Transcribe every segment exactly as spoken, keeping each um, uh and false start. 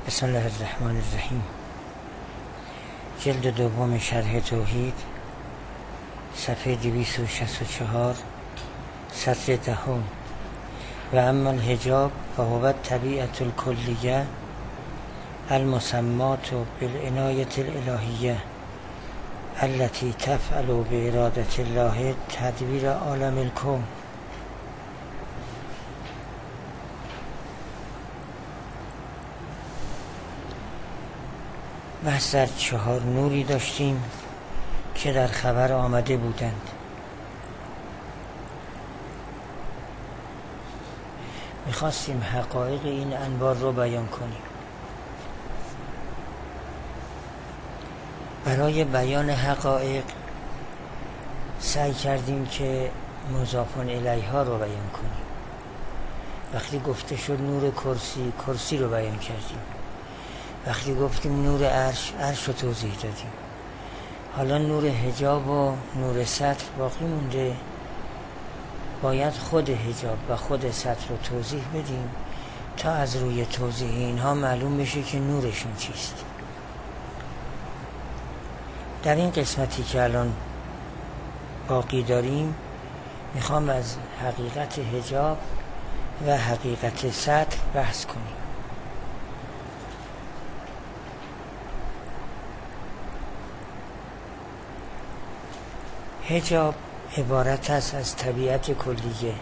بسم الله الرحمن الرحیم. جلد دوم شرح توحید، صفحه دویست و شصت و چهار، سطر دهم. و اما الحجاب فهو الطبیعة الکلیه المسمات بالعنایة الالهیه التي تفعل بإرادة الله تدبیر عالم الکون. بحث در چهار نوری داشتیم که در خبر آمده بودند. میخواستیم حقایق این انوار رو بیان کنیم. برای بیان حقایق سعی کردیم که مضاف الیها رو بیان کنیم. وقتی گفته شد نور کرسی، کرسی رو بیان کردیم. وقتی گفتیم نور عرش، عرش رو توضیح دادیم. حالا نور حجاب و نور سطر باقی مونده. باید خود حجاب و خود سطر رو توضیح بدیم تا از روی توضیح اینها معلوم بشه که نورشون چیست. در این قسمتی که الان باقی داریم میخوام از حقیقت حجاب و حقیقت سطر بحث کنیم. حجاب عبارت است از طبیعت کلیه.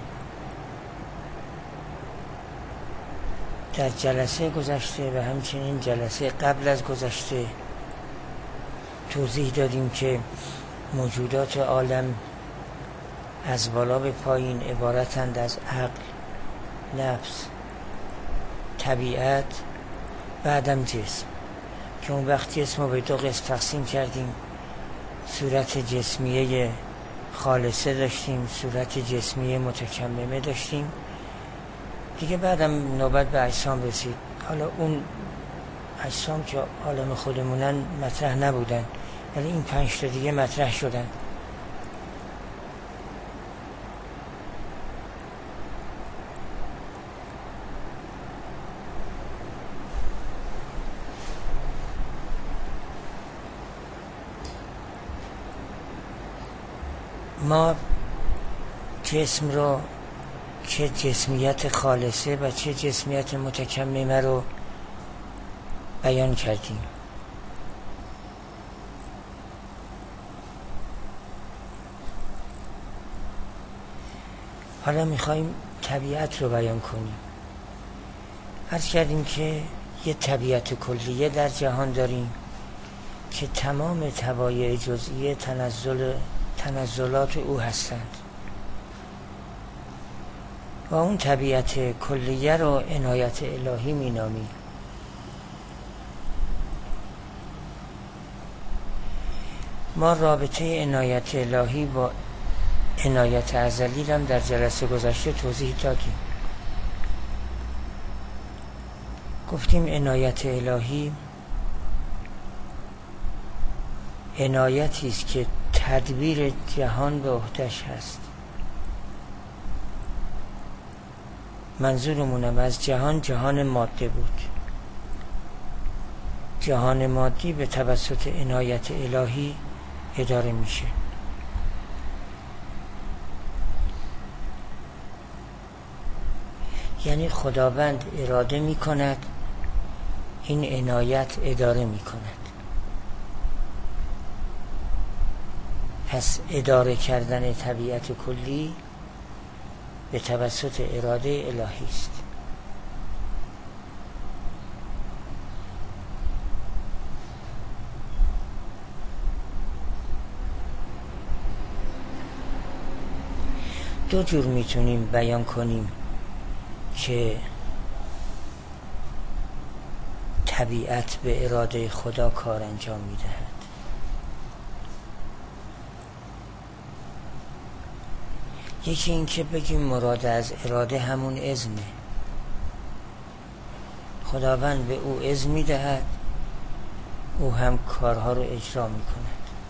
در جلسه گذشته و همچنین جلسه قبل از گذشته توضیح دادیم که موجودات عالم از بالا به پایین عبارتند از عقل، نفس، طبیعت و عدم جسم، که اون وقت جسم رو به دو قسم تقسیم کردیم. صورت جسمیه خالصه داشتیم، صورت جسمیه متکممه داشتیم. دیگه بعدم نوبت به اجسام رسید. حالا اون اجسام که عالم خودمونن مطرح نبودن، ولی این پنج تا دیگه مطرح شدن. ما جسم رو چه جسمیت خالصه و چه جسمیت متکممه رو بیان کردیم. حالا میخوایم طبیعت رو بیان کنیم. عرض کردیم که یه طبیعت کلیه در جهان داریم که تمام طبایع جزئیه تنزل تنزلات او هستند و اون طبیعت کلیه رو عنایت الهی می نامیم. ما رابطه عنایت الهی با عنایت ازلی هم در جلسه گذشته توضیح دادیم. گفتیم عنایت الهی عنایتی است که تدبیر جهان به عهده‌اش هست. منظورمونم از جهان جهان ماده بود. جهان مادی به توسط عنایت الهی اداره میشه. یعنی خداوند اراده میکند، این عنایت اداره میکند. پس اداره کردن طبیعت کلی به توسط اراده الهی است. دو جور میتونیم بیان کنیم که طبیعت به اراده خدا کار انجام میدهد. یکی این که بگیم مراد از اراده همون اذنه. خداوند به او اذن میدهد، او هم کارها رو اجرا میکند.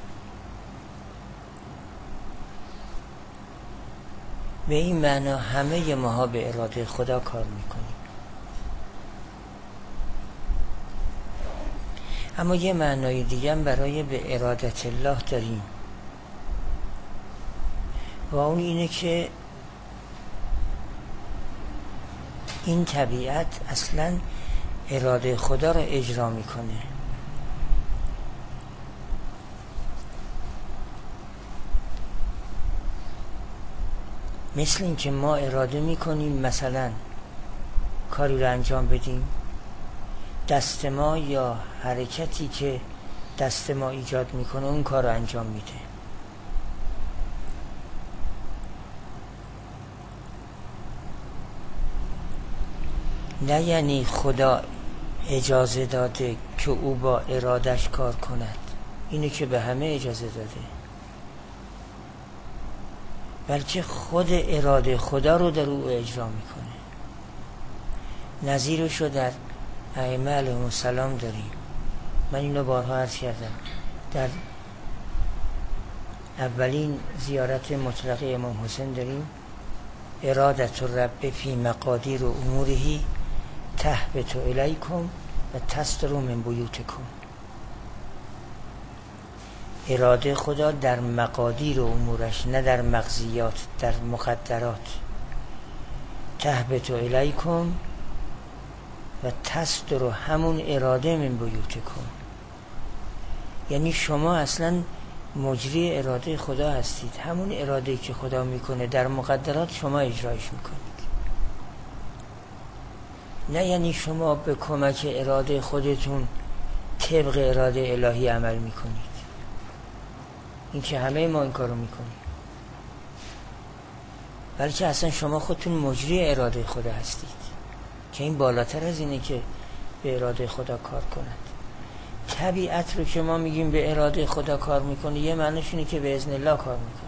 به این معنا همه ماها به اراده خدا کار میکنیم. اما یه معنای دیگه هم برای به ارادت الله داریم و اون اینه که این طبیعت اصلا اراده خدا رو اجرا میکنه. مثل این که ما اراده میکنیم مثلا کاری رو انجام بدیم، دست ما یا حرکتی که دست ما ایجاد میکنه اون کار رو انجام میده. نه یعنی خدا اجازه داده که او با ارادش کار کند، اینه که به همه اجازه داده، بلکه خود اراده خدا رو در او اجرا میکنه. نظیرش رو در ائمه علیهم السلام داریم. من اینو بارها عرض کردم. در اولین زیارت مطلقه امام حسین داریم ارادت الرب فی مقادیر و امورهی تهبط الیکم و تستر من بیوتکم. اراده خدا در مقادیر و امورش، نه در مقضیات، در مقدرات. تهبط الیکم و تستر همون اراده من بیوتکم، یعنی شما اصلا مجری اراده خدا هستید. همون اراده که خدا میکنه در مقدرات شما اجرایش میکنید. نه یعنی شما به کمک اراده خودتون طبق اراده الهی عمل میکنید. این که همه ما این کارو میکنیم، بلکه اصلا شما خودتون مجری اراده خدا هستید که این بالاتر از اینه که به اراده خدا کار کند. طبیعت رو که ما میگیم به اراده خدا کار میکنه، یه معنیش اینه که به اذن الله کار میکنه.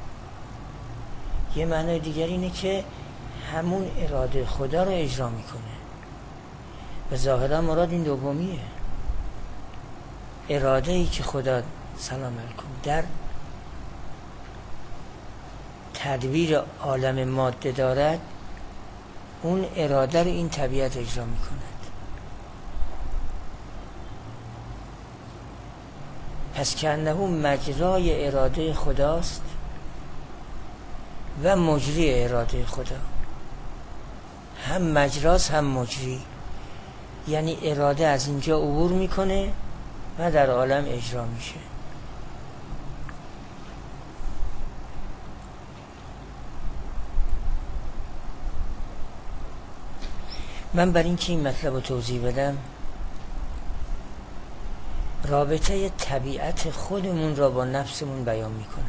یه معنی دیگر اینه که همون اراده خدا رو اجرا میکنه. و ظاهرا مراد این دومیه. اراده ای که خدا سلام علیکم در تدبیر عالم ماده دارد، اون اراده رو این طبیعت اجرا میکند. پس که انه مجرای اراده خداست و مجری اراده خدا. هم مجراست هم مجری، یعنی اراده از اینجا عبور میکنه و در عالم اجرا میشه. من برای اینکه این مطلب رو توضیح بدم، رابطه طبیعت خودمون را با نفسمون بیان میکنم.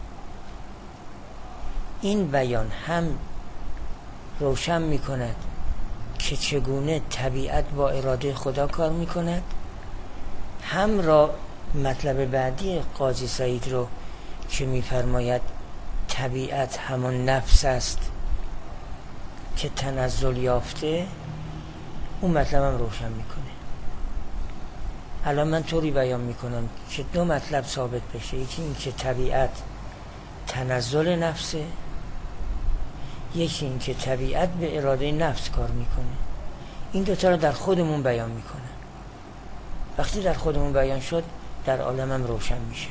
این بیان هم روشن میکند که چگونه طبیعت با اراده خدا کار میکند، هم را مطلب بعدی قاضی سعید رو که میفرماید طبیعت همان نفس است که تنزل یافته، اون مطلب هم روشن میکنه. الان من طوری بیان میکنم که دو مطلب ثابت بشه. یکی این که طبیعت تنزل نفسه، یکی این که طبیعت به اراده نفس کار میکنه. این دوتا رو در خودمون بیان میکنه. وقتی در خودمون بیان شد، در عالم هم روشن میشه.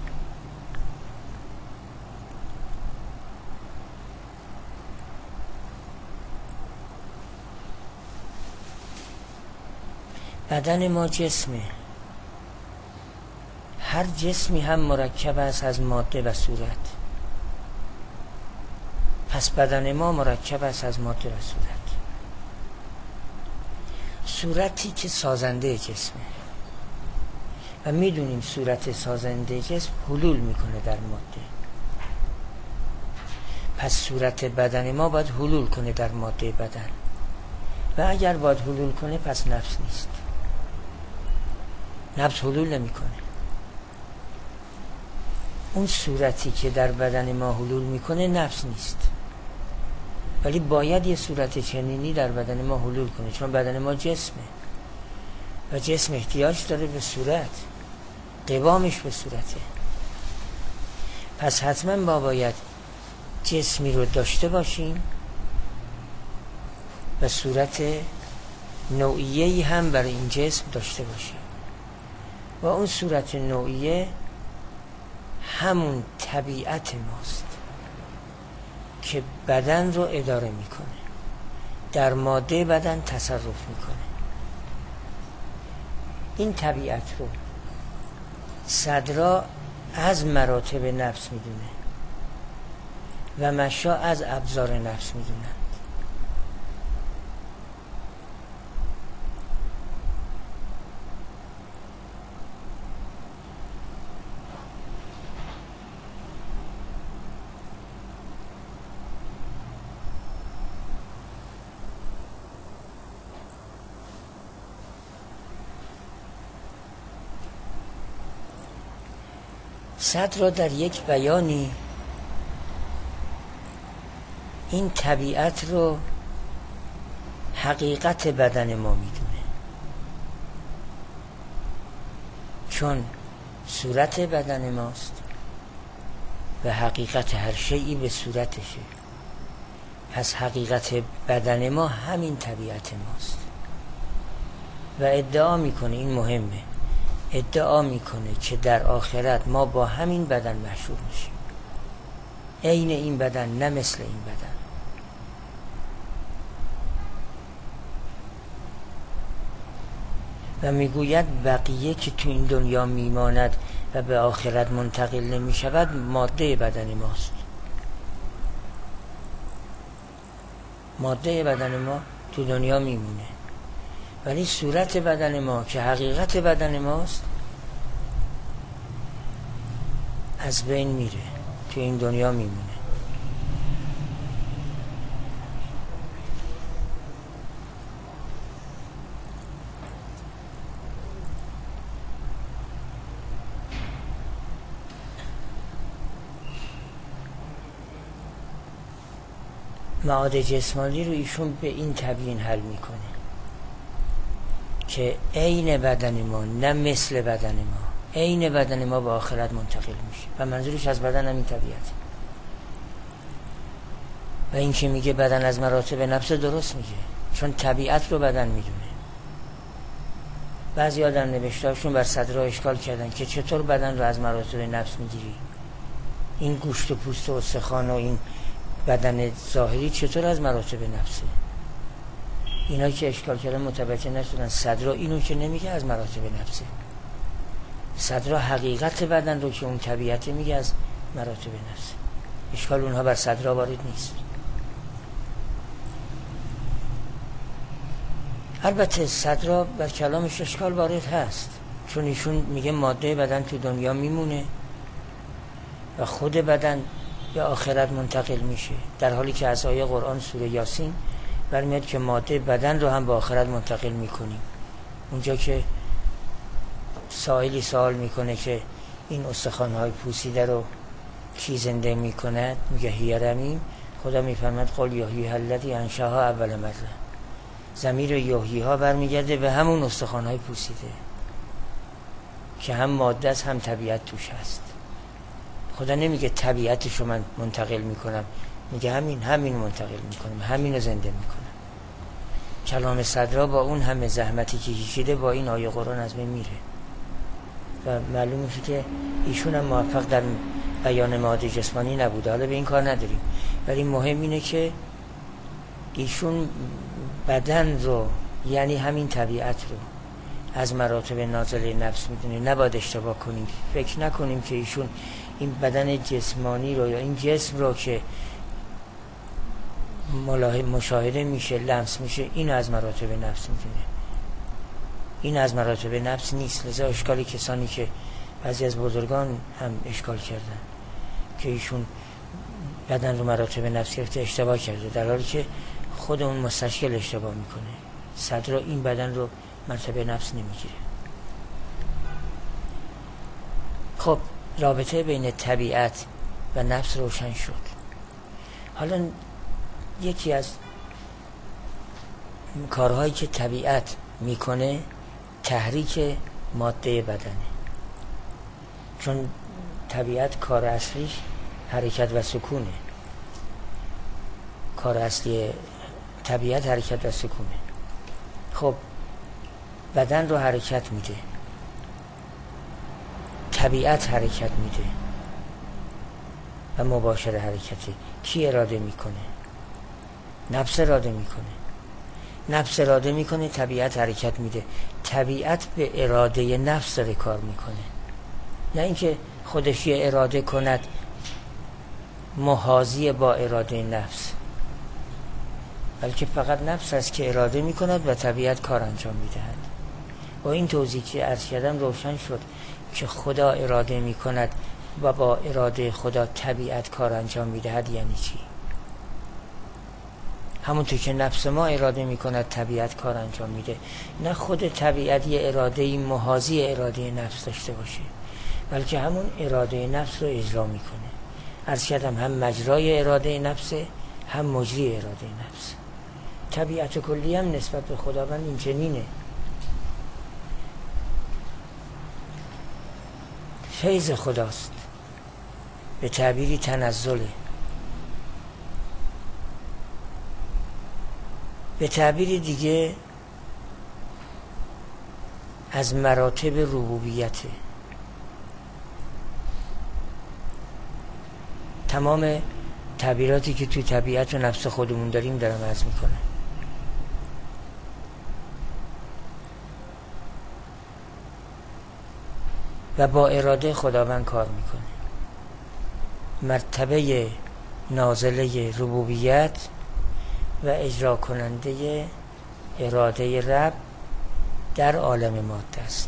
بدن ما جسمه. هر جسمی هم مرکب است از ماده و صورت. پس بدن ما مرکب است از ماده و صورت. صورتی که سازنده جسمه و میدونیم صورت سازنده جسم حلول میکنه در ماده. پس صورت بدن ما باید حلول کنه در ماده بدن، و اگر باید حلول کنه پس نفس نیست. نفس حلول نمیکنه. اون صورتی که در بدن ما حلول میکنه نفس نیست، ولی باید یه صورت چنینی در بدن ما حلول کنه، چون بدن ما جسمه و جسم احتیاج داره به صورت، قوامش به صورته. پس حتما ما باید جسمی رو داشته باشیم و صورت نوعیه‌ای هم برای این جسم داشته باشیم. و اون صورت نوعیه همون طبیعت ماست که بدن رو اداره میکنه، در ماده بدن تصرف میکنه. این طبیعت رو صدرا از مراتب نفس میدونه و مشا از ابزار نفس میدونن. صدر در یک بیانی این طبیعت رو حقیقت بدن ما میدونه، چون صورت بدن ماست و حقیقت هر شیئی به صورتشه. پس حقیقت بدن ما همین طبیعت ماست و ادعا میکنه، این مهمه، ادعا میکنه که در آخرت ما با همین بدن محشور میشیم، عین این بدن نه مثل این بدن. و میگوید بقیه که تو این دنیا میماند و به آخرت منتقل نمیشود ماده بدن ماست. ماده بدن ما تو دنیا میمونه، ولی صورت بدن ما که حقیقت بدن ماست از بین میره، تو این دنیا میمونه. معاد جسمانی رو ایشون به این تبیین حل میکنه که عین بدن ما نه مثل بدن ما، عین بدن ما به آخرت منتقل میشه و منظورش از بدن همین طبیعت. و این که میگه بدن از مراتب نفس درست میگه، چون طبیعت رو بدن میدونه. بعضی آدم نوشتهاشون بر صدرها اشکال کردن که چطور بدن رو از مراتب نفس میگیری، این گوشت و پوست و استخوان و این بدن ظاهری چطور از مراتب نفسه؟ اینا که اشکال کردن متوجه نشدن صدرها اینو که نمیگه از مراتب نفسه، صدرها حقیقت بدن رو که اون طبیعته میگه از مراتب نفسه. اشکال اونها بر صدرها وارد نیست. البته صدرها بر کلامش اشکال وارد هست، چون ایشون میگه ماده بدن تو دنیا میمونه و خود بدن به آخرت منتقل میشه، در حالی که از آیه قرآن سوره یاسین برمیاد که ماده بدن رو هم به آخرت منتقل میکنیم. اونجا که سائلی سوال میکنه که این استخوان‌های پوسیده رو کی زنده میکند، میگه هی رمیم، خدا میفرماد قل یحیی الذی انشأها اول مره. ضمیر یحیی ها برمیگرده به همون استخوان‌های پوسیده که هم ماده است هم طبیعت توش هست. خدا نمیگه طبیعتش رو من منتقل میکنم، میگه همین همین منتقل میکنم، همین رو زنده میکنم. کلام صدرا با اون همه زحمتی که کشیده با این آیه قرآن از بین میره و معلوم میشه که ایشون هم موفق در بیان معاد جسمانی نبوده. حالا به این کار نداریم، ولی مهم اینه که ایشون بدن رو، یعنی همین طبیعت رو، از مراتب نازله نفس میدونه. نباید اشتباه کنیم، فکر نکنیم که ایشون این بدن جسمانی رو یا این جسم رو که مشاهده میشه، لمس میشه، این از مراتب نفس میدونه. این از مراتب نفس نیست. لذا اشکالی کسانی که بعضی از بزرگان هم اشکال کردن که ایشون بدن رو مراتب نفس گرفته، اشتباه کرده، در حالی که خود اون مستشکل اشتباه میکنه. صدر این بدن رو مرتبه نفس نمیگیره. خب رابطه بین طبیعت و نفس روشن شد. حالا یکی از کارهایی که طبیعت میکنه تحریک ماده بدنه، چون طبیعت کار اصلیش حرکت و سکونه. کار اصلی طبیعت حرکت و سکونه. خب بدن رو حرکت میده طبیعت حرکت میده و مباشر حرکته. کی اراده میکنه؟ نفس اراده میکنه. نفس اراده میکنه، طبیعت حرکت میده. طبیعت به اراده نفس داره کار میکنه، نه اینکه خودش یه اراده کند محاذی با اراده نفس، بلکه فقط نفس است که اراده میکند و طبیعت کار انجام میدهد. با این توضیح که عرض کردم روشن شد که خدا اراده میکند و با اراده خدا طبیعت کار انجام میدهد یعنی چی. همونطور که نفس ما اراده میکند طبیعت کار انجام میده، نه خود طبیعت یه اراده محاذی اراده نفس داشته باشه، بلکه همون اراده نفس رو اجرا میکنه. عرض کردم هم مجرای اراده نفسه، هم مجری اراده نفس. طبیعت کلی هم نسبت به خداوند این چنینه. فیض خداست، به تعبیری تنزله، به تعبیر دیگه از مراتب ربوبیته. تمام تعبیراتی که توی طبیعت و نفس خودمون داریم دارم عرض میکنه. و با اراده خداوند کار میکنه. مرتبه نازله ربوبیت و اجرا کننده اراده رب در عالم ماده است.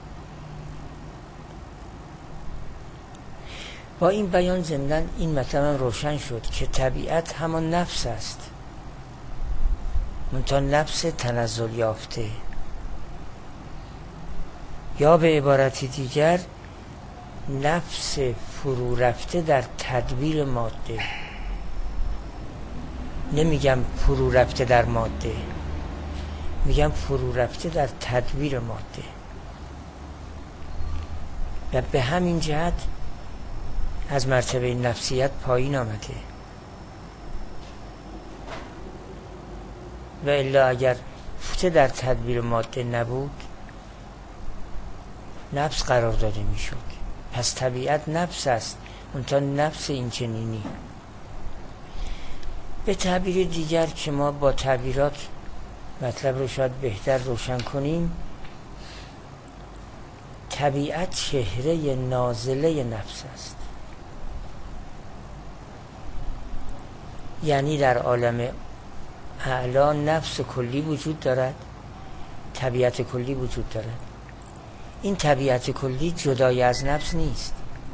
با این بیان ضمناً این مطلب روشن شد که طبیعت همان نفس است، منتها نفس تنزل یافته، یا به عبارتی دیگر نفس فرو رفته در تدبیر ماده. نمیگم فرو رفته در ماده، میگم فرو رفته در تدبیر ماده. و به همین جهت از مرتبه نفسیت پایین آمده. و الا اگر فته در تدبیر ماده نبود نفس قرار داده میشد. پس طبیعت نفس است، منتها نفس این چنینی. به تعبیر دیگر که ما با تعبیرات مطلب رو شاید بهتر روشن کنیم، طبیعت چهره نازله نفس است. یعنی در عالم اعلی نفس کلی وجود دارد، طبیعت کلی وجود دارد. این طبیعت کلی جدای از نفس نیست.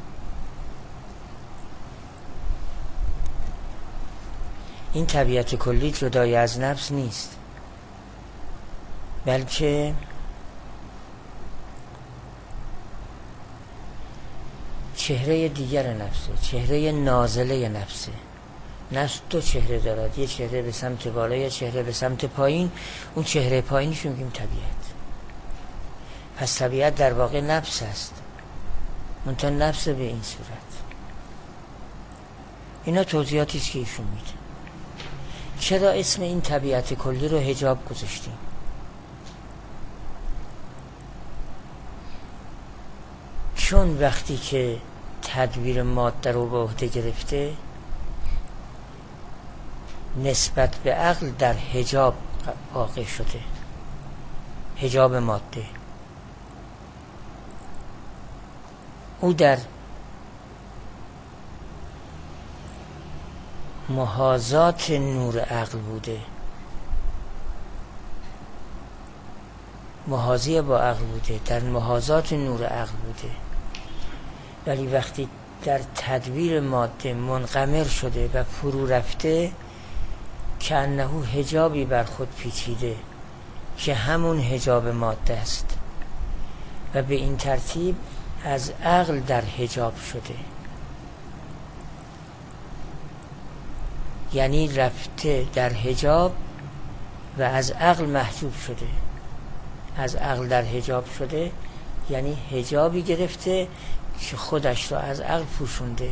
این طبیعت کلی جدای از نفس نیست، بلکه چهره دیگر نفسه، چهره نازله نفسه. نفس دو چهره دارد، یه چهره به سمت بالا، یه چهره به سمت پایین. اون چهره پایینش میگیم طبیعت. پس طبیعت در واقع نفس است، منتها نفس به این صورت. اینا توضیحاتی است که ایشون میده. چرا اسم این طبیعت کلی رو حجاب گذاشتیم؟ چون وقتی که تدبیر ماده رو به عهده گرفته، نسبت به عقل در حجاب واقع شده، حجاب ماده. او در محاذات نور عقل بوده، محاذی با عقل بوده، در محاذات نور عقل بوده. ولی وقتی در تدبیر ماده منقمر شده و فرو رفته، که انه حجابی بر خود پیچیده که همون حجاب ماده است و به این ترتیب از عقل در حجاب شده. یعنی رفته در حجاب و از عقل محجوب شده. از عقل در حجاب شده یعنی حجابی گرفته که خودش را از عقل پوشونده.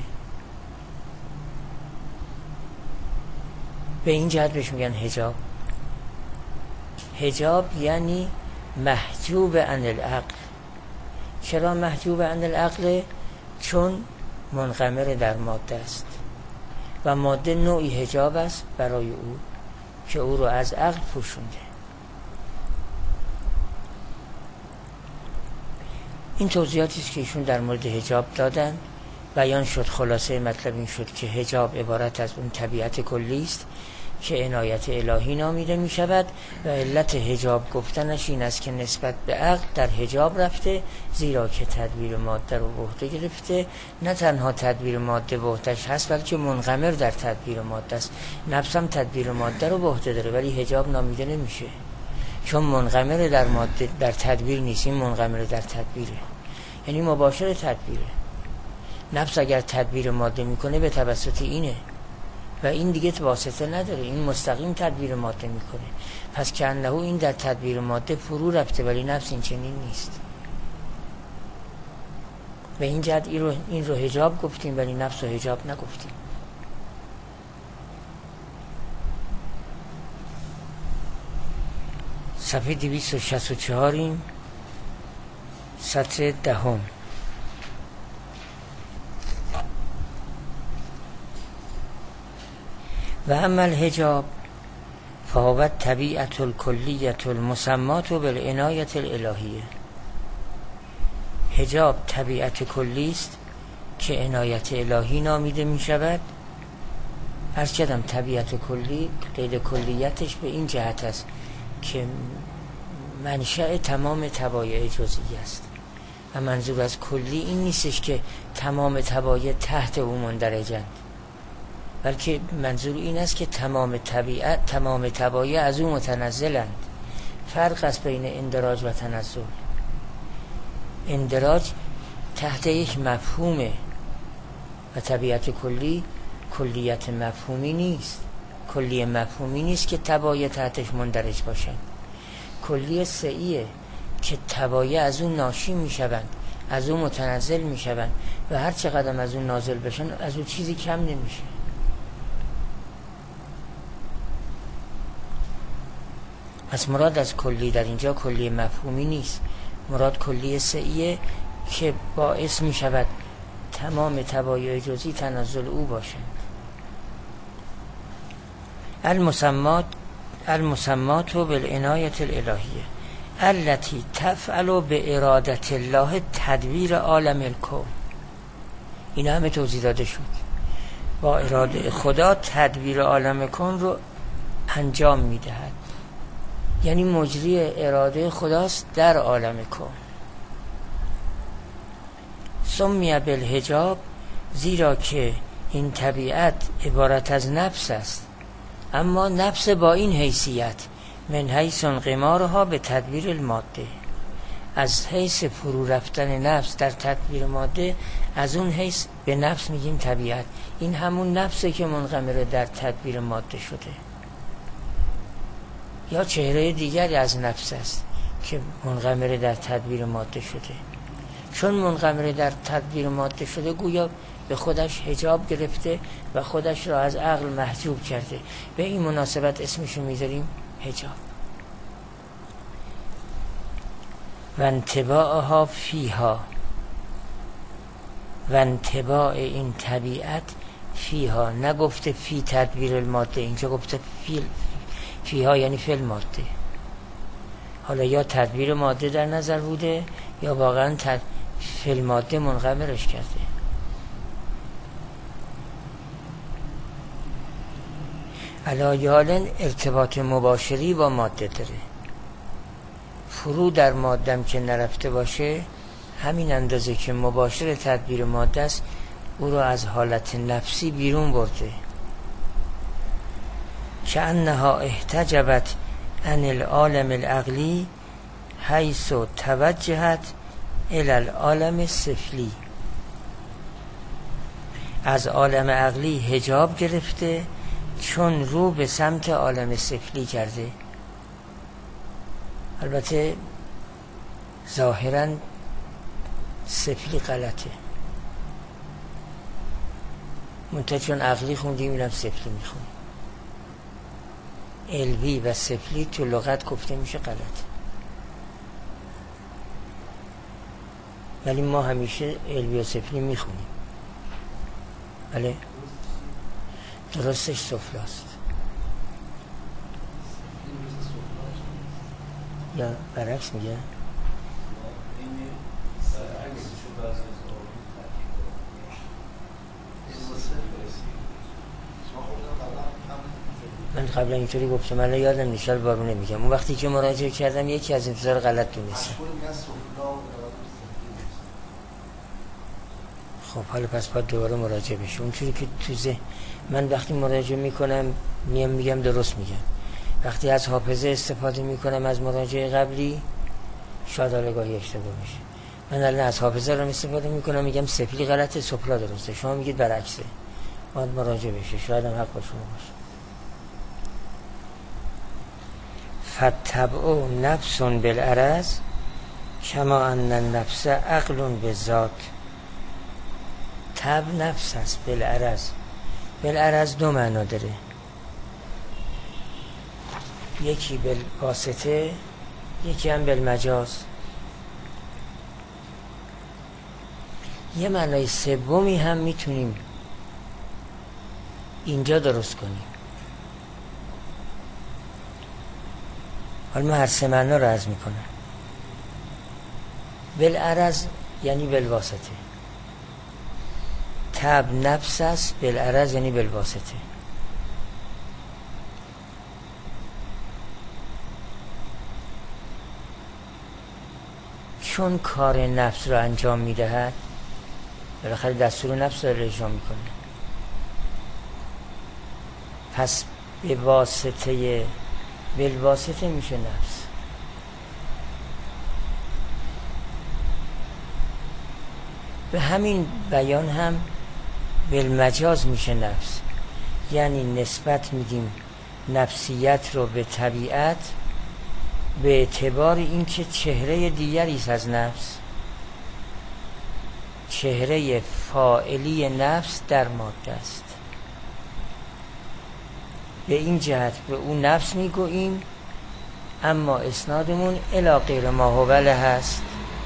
به این جهت بهش میگن حجاب. حجاب یعنی محجوب عن العقل، چرا محجوب عن العقل؟ چون منغمر در ماده است و ماده نوعی حجاب است برای او که او رو از عقل پوشونده. این توضیحاتی است که ایشون در مورد حجاب دادن. بیان شد، خلاصه مطلب این شد که حجاب عبارت از اون طبیعت کلی است که عنایت الهی نامیده می شود و علت حجاب گفتنش این است که نسبت به عقل در حجاب رفته، زیرا که تدبیر ماده رو به عهده گرفته. نه تنها تدبیر ماده به عهده‌اش هست بلکه منغمر در تدبیر ماده است. نفس هم تدبیر ماده رو به عهده داره ولی حجاب نامیده نمیشه چون منغمر در ماده در تدبیر نیست، این منغمر در تدبیره، یعنی مباشر تدبیره. نفس اگر تدبیر ماده میکنه به توسط اینه و این دیگه واسطه نداره، این مستقیم تدبیر ماده میکنه. پس که انه این در تدبیر ماده فرو رفته ولی نفس این چنین نیست. و این جد این رو, این رو حجاب گفتیم ولی نفس رو حجاب نگفتیم. صفحه دویست و شصت و چهار سطر دهم. و اما الحجاب فهو طبیعت الکلیت المسمات بالعنایت الالهیه. حجاب طبیعت کلی است که عنایت الهی نامیده می شود. عرض کردم طبیعت کلی قید کلیتش به این جهت است که منشأ تمام طبایع جزئی است و منظور از کلی این نیستش که تمام طبایع تحت او مندرجند، بلکه منظور این است که تمام طبیعت تمام طبایع از او متنزلند. فرق است بین اندراج و تنزل. اندراج تحت یک مفهومه و طبیعت کلی کلیت مفهومی نیست. کلی مفهومی نیست که طبایع تحتش مندرج باشند. کلی سعیه که طبایع از اون ناشی میشوند، از اون متنزل میشوند و هر چقدر از اون نازل بشن از اون چیزی کم نمیشه. پس مراد از کلی در اینجا کلی مفهومی نیست، مراد کلی سعیه که باعث می شود تمام طبایع جزئی تنزل او باشند. المسمات المسمات بالعنایت الالهیه التي تفعل به ارادت الله تدبیر عالم الکون. این همه توضیح داده شد. با اراده خدا تدبیر عالم کون رو انجام می دهد، یعنی مجری اراده خداست در عالم کون. سمی بالحجاب زیرا که این طبیعت عبارت از نفس است، اما نفس با این حیثیت من حیث انقمارها به تدبیر الماده، از حیث فرو رفتن نفس در تدبیر ماده، از اون حیث به نفس میگیم طبیعت. این همون نفسه که منغمره در تدبیر ماده شده، یا چهره دیگری از نفس است که منغمره در تدبیر ماده شده. چون منغمره در تدبیر ماده شده گویا به خودش حجاب گرفته و خودش را از عقل محجوب کرده. به این مناسبت اسمشو میذاریم حجاب. و انطباعها فیها، و انطباع این طبیعت فیها، نگفته فی تدبیر الماده، اینجا گفته فی فیها یعنی فی الماده. حالا یا تدبیر ماده در نظر بوده یا واقعا تد... فی الماده منغمرش کرده. علایالن ارتباط مباشری با ماده داره. فرو در مادم که نرفته باشه، همین اندازه که مباشر تدبیر ماده است او رو از حالت نفسی بیرون برده. که انها احتجبت عن العالم العقلی حیث توجهت الى العالم السفلی. از عالم عقلی حجاب گرفته چون رو به سمت عالم سفلی کرده. البته ظاهراً سفلی غلطه، منتها چون عقلی خوندیم اینم سفلی میخونیم. علوی و سفلی تو لغت گفته میشه غلط. ولی ما همیشه علوی و سفلی میخونیم. بله درستش سفلاست یا برعکس میگه؟ من قبلا اینطوری گفتم، من یادم نیست بارو نمیگم. اون وقتی که مراجعه کردم یکی از انتظار غلط دونستم. خب حالا پس باید دوباره مراجعه بشه. اونجوری که تو ذهن من وقتی مراجعه میکنم میام میگم درست میگم. وقتی از حافظه استفاده میکنم از مراجعه قبلی شاید آلگاهی اشتباه بشه. من الان از حافظه رو استفاده میکنم میگم سفلی غلطه سفلا درسته، شما میگید برعکسه. باید مراجعه بشه، شاید هم حق با شما باشه. فتبع نفس بالعرض کما ان النفس عقل بالذات. تب نفس است بالعرض. بالعرض دو معنا داره، یکی بالواسطه یکی هم بالمجاز. یه معنای سومی هم میتونیم اینجا درست کنیم. حالا من هر سه معنا رو عرض میکنم. بالعرض یعنی بالواسطه. تب نفس است بالعرض یعنی بالواسطه. چون کار نفس رو انجام میدهد، بالاخره دستور نفس رو اجرا میکنه، پس به واسطه بالواسطه میشه نفس. به همین بیان هم بالمجاز میشه نفس، یعنی نسبت میدیم نفسیت رو به طبیعت به اعتبار اینکه چهره دیگری است از نفس، چهره فاعلی نفس در ماده است. به این جهت به اون نفس میگوییم، اما اسنادمون الی غیر ما هو له هست،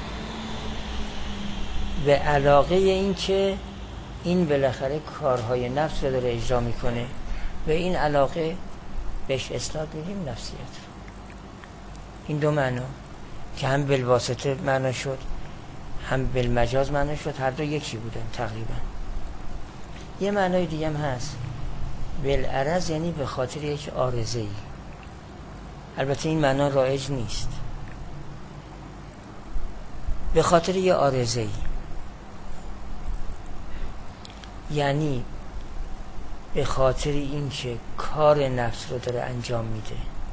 به علاقه این که این بالاخره کارهای نفس رو داره اجرا میکنه، به این علاقه بهش اسناد میدیم نفسیت رو. این دو معنا که هم بالواسطه معنا شد هم بالمجاز معنا شد، هر دو یکی بودن تقریبا. یه معنای دیگه هم هست بالعرض، یعنی به خاطر یک عارضه ای. البته این معنا رایج نیست. به خاطر یک عارضه ای یعنی به خاطر اینکه کار نفس رو داره انجام میده.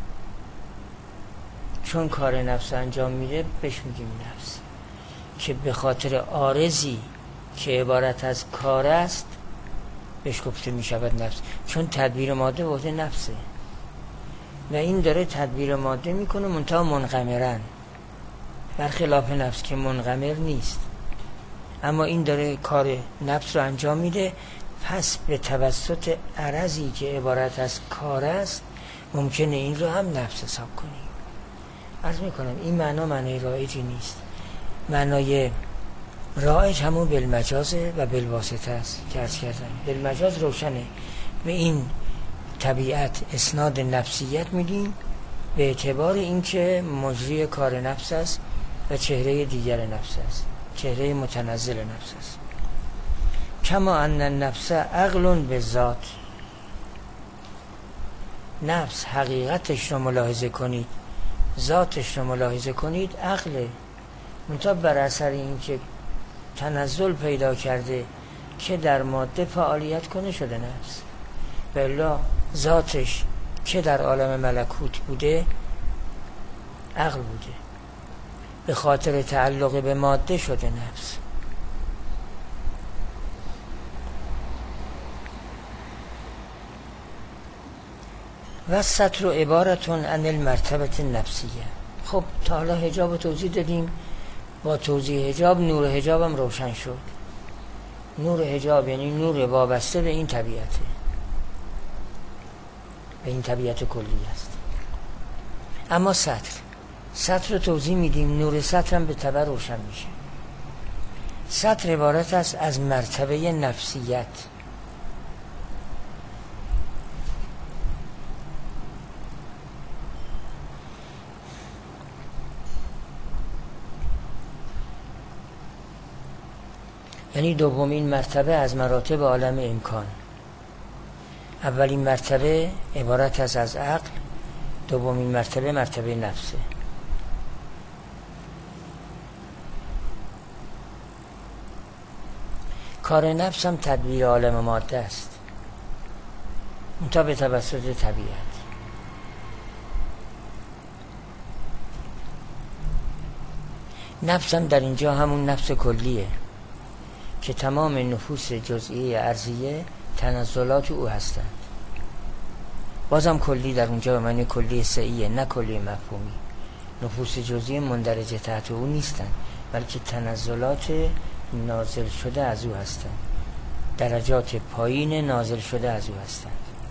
چون کار نفس انجام میده بهش میگیم نفس، که به خاطر عارضی که عبارت از کار است بهش گفته میشود نفس. چون تدبیر ماده وحده نفسه و این داره تدبیر ماده میکنه، منتها منقمرن، برخلاف نفس که منقمر نیست. اما این داره کار نفس رو انجام میده، پس به توسط عرضی که عبارت از کار است ممکنه این رو هم نفس حساب کنیم. عرض میکنم این معنا معنای رایجی نیست. معنای رایج همون بالمجازه و بالواسطه است که عرض کردم. بالمجاز روشنه، به این طبیعت اسناد نفسیت میدیم به اعتبار اینکه مجری کار نفس است و چهره دیگر نفس است، چهره متنزل نفس است. کما ان النفس عقل بالذات. نفس حقیقتش رو ملاحظه کنید، ذاتش رو ملاحظه کنید، عقله. منتها بر اثر این که تنزل پیدا کرده که در ماده فعالیت کنه شده نفس. بلا ذاتش که در عالم ملکوت بوده عقل بوده، به خاطر تعلق به ماده شده نفس. و سطر عبارتون عن المرتبه نفسیه. خب تا حالا حجاب رو توضیح دادیم، با توضیح حجاب نور حجاب هم روشن شد. نور حجاب یعنی نور وابسته به این طبیعته، به این طبیعت کلی است. اما سطر سطر رو توضیح میدیم، نور سطر هم به تبع روشن میشه. سطر عبارت است از مرتبه نفسیت. یعنی دومین مرتبه از مراتب عالم امکان. اولین مرتبه عبارت است از عقل، دومین مرتبه مرتبه نفسه. کار نفس هم تدبیر عالم ماده است، منتها به توسط طبیعت. نفس هم در اینجا همون نفس کلیه که تمام نفوس جزئیه ارضیه تنزلات او هستند. بازم کلی در اونجا به معنی کلی سعیه، نه کلی مفهومی. نفوس جزئیه مندرجه تحت او نیستند، بلکه تنزلات نازل شده از او هستند، درجات پایین نازل شده از او هستند.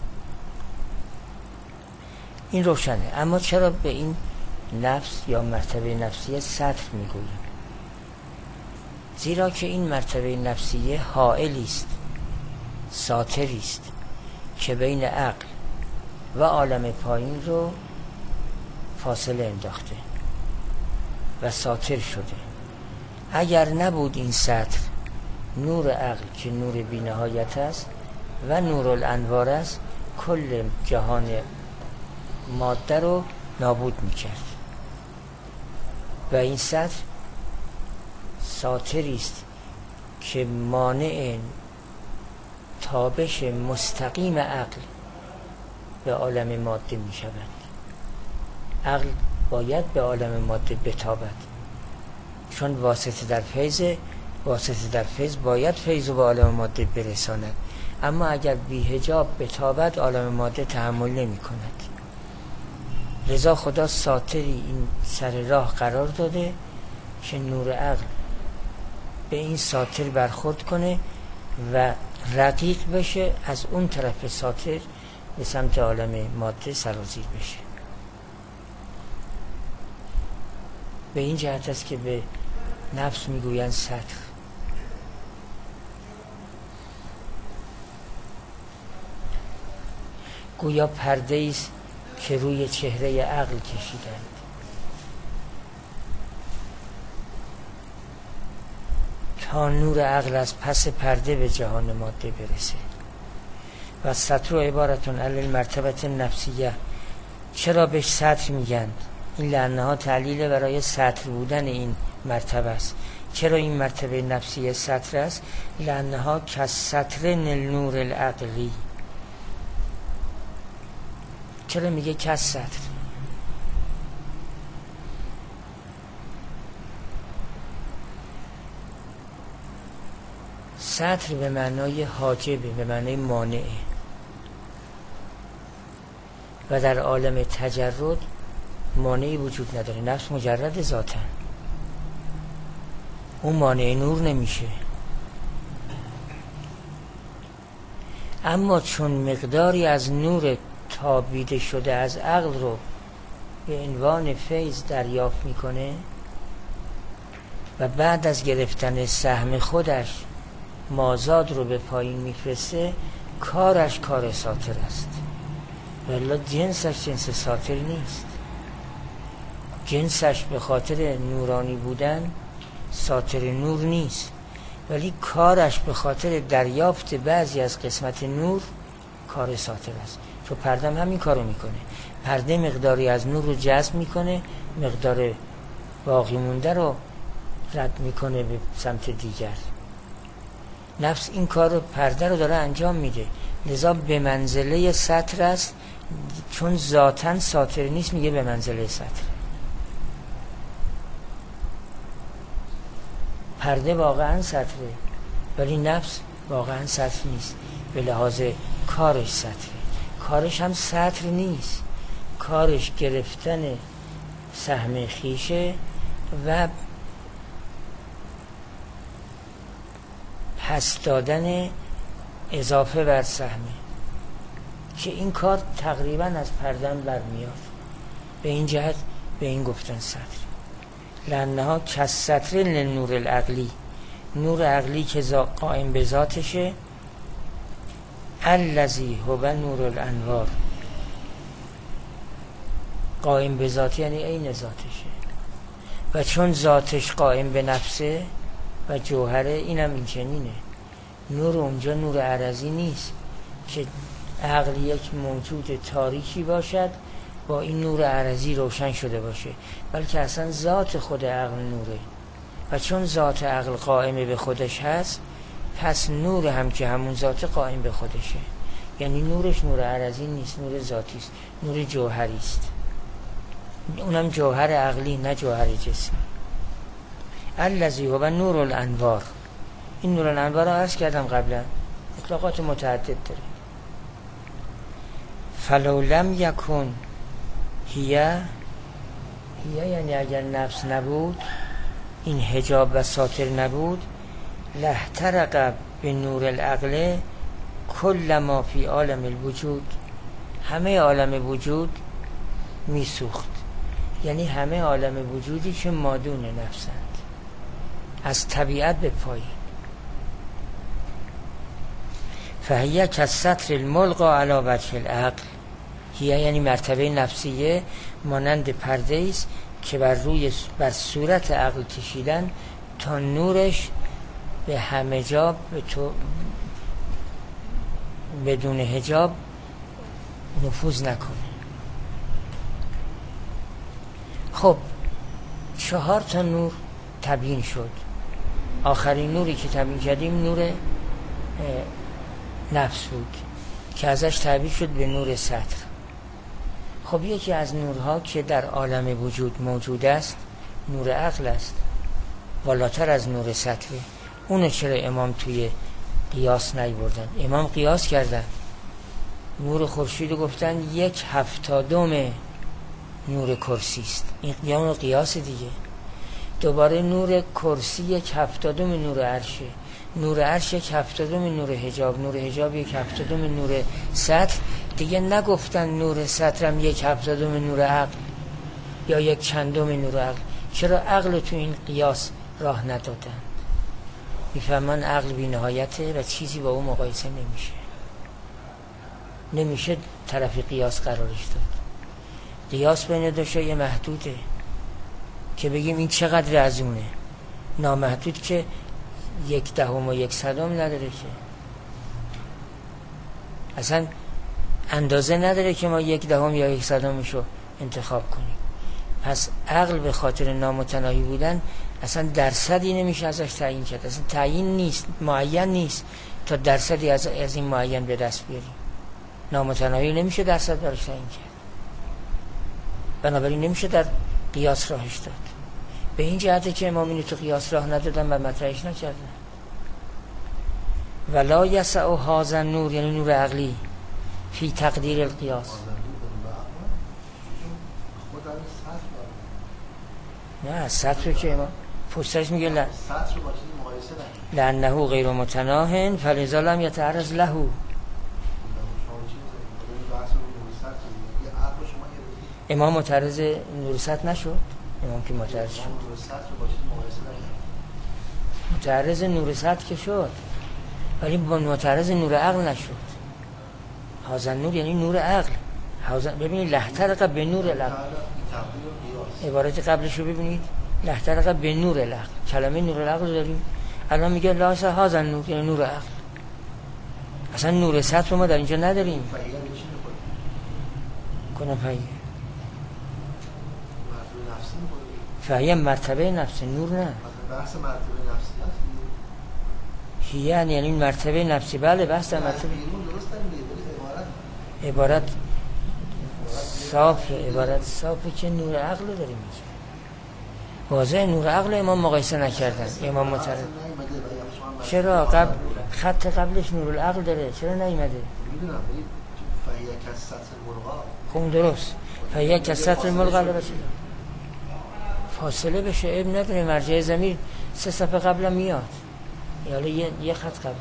این روشنه. اما چرا به این نفس یا مرتبه نفسیه سطر میگوییم؟ زیرا که این مرتبه نفسیه حائلی است، ساتری است که بین عقل و عالم پایین رو فاصله انداخته و ساتر شده. اگر نبود این سطر، نور عقل که نور بی نهایت است و نور الانوار است، کل جهان ماده رو نابود میکرد. و این سطر ساتری است که مانع تابش مستقیم عقل به عالم ماده می شود. عقل باید به عالم ماده بتابد، چون واسطه در فیض، واسطه در فیض باید فیض به عالم ماده برساند. اما اگر بی حجاب بتابد، عالم ماده تحمل نمی کند. لذا خدا ساتری این سر راه قرار داده که نور عقل به این ساتر برخورد کنه و رقیق بشه، از اون طرف ساتر به سمت عالم ماده سرازیر بشه. به این جهت است که به نفس میگویند سطر. گویا پرده است که روی چهره عقل کشیدند. تا نور عقل از پس پرده به جهان ماده برسه. و سطر عبارتون علی المرتبه نفسیه. چرا بهش سطر میگن؟ این لعنها تعلیل برای سطر بودن این مرتبه است. چرا این مرتبه نفسیه سطر است؟ لعنها که سطر نور العقلی. چرا میگه که سطر؟ سطر به معنای حاجبه، به معنای مانعه. و در عالم تجرد مانعی وجود نداره. نفس مجرد ذاتن، اون مانع نور نمیشه. اما چون مقداری از نور تابیده شده از عقل رو به عنوان فیض دریافت میکنه و بعد از گرفتن سهم خودش مازاد رو به پایین میفرسته، کارش کار ساتر است. ولی جنسش جنس ساتر نیست. جنسش به خاطر نورانی بودن ساتر نور نیست، ولی کارش به خاطر دریافت بعضی از قسمت نور کار ساتر است. چون پرده هم همین کارو میکنه. پرده مقداری از نور رو جذب میکنه، مقدار باقی مونده رو رد میکنه به سمت دیگر. نفس این کار رو، پرده رو داره انجام میده. لذا به منزله سطر است، چون ذاتاً ساتر نیست میگه به منزله سطر. پرده واقعاً سطره، ولی نفس واقعاً سطر نیست. به لحاظ کارش سطره. کارش هم سطر نیست، کارش گرفتن سهم خیشه و پس دادن اضافه بر سهمه، که این کار تقریبا از پردن برمیاد. به این جهت به این گفتن سطر. لانها کسطر لنور العقلی. نور عقلی که قائم به ذاتشه، الذی هو نور الانوار. قائم به ذات یعنی عین ذاتشه، و چون ذاتش قائم به نفسه و جوهره، اینم این چنینه. نور اونجا نور عرضی نیست که عقل یک موجود تاریکی باشد با این نور عرضی روشن شده باشه، بلکه اصلا ذات خود عقل نوره، و چون ذات عقل قائم به خودش هست، پس نور هم که همون ذات قائم به خودشه. یعنی نورش نور عرضی نیست، نور ذاتی است، نور جوهری است، اونم جوهر عقلی نه جوهر جسمی. الذی هو نور الانوار. این نور الانوار رو عرض کردم قبلا، اطلاقات متعدد داره. فلو لم یکن هیه، هیه یعنی اگر نفس نبود، این حجاب و ساتر نبود، لاحترق به نور العقل کل ما فی عالم الوجود، همه عالم وجود میسوخت. یعنی همه عالم وجودی که مادون نفسند، از طبیعت به پایین. فهیه کالسطر الملقا علی وجه العقل. هیه یعنی مرتبه نفسیه، مانند پرده است که بر روی بر صورت عقل کشیدن تا نورش به همه جا به تو بدون حجاب نفوذ نکنه. خب چهار تا نور تبیین شد. آخرین نوری که تبیین کردیم نور نفس بود که ازش تعبیر شد به نور سطر. خب یکی از نورها که در عالم وجود موجود است نور عقل است، والاتر از نور سطره. اونو چرا امام توی قیاس نیاوردن؟ امام قیاس کردن، نور خورشید گفتن یک هفتادم نور کرسی است. این یعنی قیاس دیگه. دوباره نور کرسی یک هفتادم نور عرشه، نور عرش یک هفتادم نور حجاب، نور حجاب یک هفتادم نور سطر. دیگه نگفتن نور سطرم یک هفتادم نور عقل یا یک چندم نور عقل. چرا عقل تو این قیاس راه ندادن؟ میفهمن عقل بی نهایته و چیزی با اون مقایسه نمیشه، نمیشه طرف قیاس قرارش داد. قیاس بین دو شیء محدوده که بگیم این چقدر از اونه، نامحدود که یک دهم و یک صدم نداره، که اصلا اندازه نداره که ما یک دهم یا یک صدمشو انتخاب کنیم. پس عقل به خاطر نامتناهی بودن اصلا درصدی نمیشه ازش تعیین کرد، اصلا تعیین نیست، معین نیست تا درصدی از, از این معین به دست بیاریم. نامتناهی نمیشه درصد براش تعیین کرد، بنابراین نمیشه در قیاس راهش داد. به این جهته که امام اینو تو قیاس راه ندادن و مطرحش نکردن. ولا یسع هذا النور یعنی نور عقلی فی تقدیر القیاس. نه سطر که امام پشترش میگه لا سطر با چیز مقایسه نکنید لانه غیر متناهن فلذا لم یتعرض له. امام متعرض نور سطر نشد. امام که متعرض شد متعرض نور سطر که شد، ولی متعرض نور عقل نشد. هذا نور یعنی نور عقل. ببینید لحترق به نور العقل، عبارت قبلش رو ببینید، لحترق به نور العقل. کلمه نور العقل داریم، الان میگه لاس هذا نور یعنی نور عقل. اصلا نور سطر رو ما در اینجا نداریم. کنم فهیه فهیه مرتبه نفس، نور نه. بحث مرتبه نفسی هست. هیه یعنی مرتبه نفسی. بله بحث مرتبه. عبارت صاف، عبارت صافه که نور عقل داریم میگه. واضح نور عقل امام مقایسه نکردن. امام متعرض چرا قبل خط قبلش نور العقل داره، چرا نیومده؟ میدونم فهیه کالسطر الملقا. خب درست فهیه کالسطر الملقا باشه، فاصله بشه اب نداره. مرجع ضمیر سه صفحه قبل میاد، یعنی یه, یه خط قبل.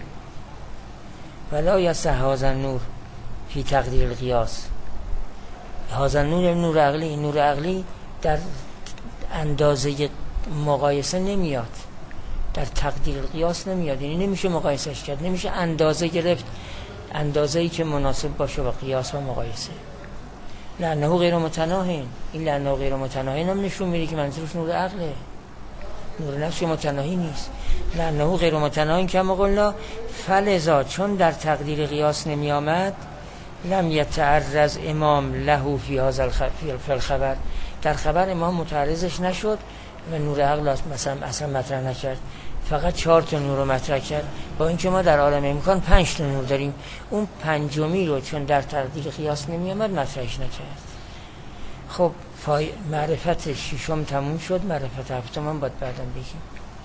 ولا یسع هذا النور فی تقدیر القیاس. هذا النور نور عقلی. نور عقلی در اندازه مقایسه نمیاد، در تقدیر قیاس نمیاد، یعنی نمیشه مقایسش کرد، نمیشه اندازه گرفت، اندازه‌ای که مناسب باشه با قیاس و مقایسه. لعنه غیر متناهین، این لعنه غیر متناهین هم نشون میده که منظورش نور عقله، نور نفس متناهی نیست. لعنه غیر متناهین که ما قلنا فلذا چون در تقدیر قیاس نمی آمد لم یتعرض امام له فی هذا الخبر، در خبر امام متعرضش نشد و نور عقل مثلا اصلا مطرح نکرد، فقط چهار تا نور رو مطرح کرد، با اینکه ما در عالم امکان پنج تا نور داریم، اون پنجمی رو چون در تقدیر قیاس نمی آمد مطرحش نکرد. خب فای... معرفت ششم تموم شد، معرفت هفتم هم باید بعدم بگیم.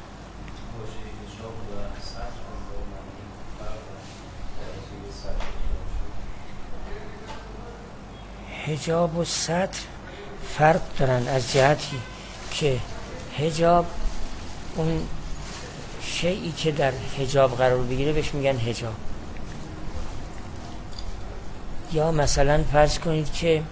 حجاب و سطر فرق دارن از جهتی که حجاب اون شیئی که در حجاب قرار بگیره بهش میگن حجاب، یا مثلا فرض کنید که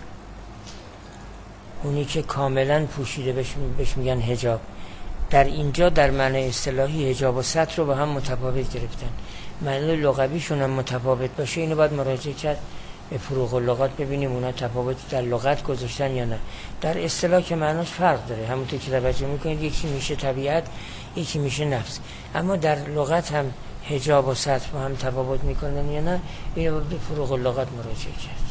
اونی که کاملا پوشیده بهش میگن حجاب. در اینجا در معنی اصطلاحی حجاب و سطر رو با هم متفاوت گرفتن، معنی لغویشون هم متفاوت باشه. اینو باید مراجعه کرد به فروغ اللغات ببینیم اونا تفاوتی در لغت گذاشتن یا نه. در اصطلاح که معناش فرق داره، همونطور که توجه میکنید یکی میشه طبیعت یکی میشه نفس، اما در لغت هم حجاب و سطر با هم تفاوت میکنن یا نه، اینو به فروغ اللغات مراجعه کرد.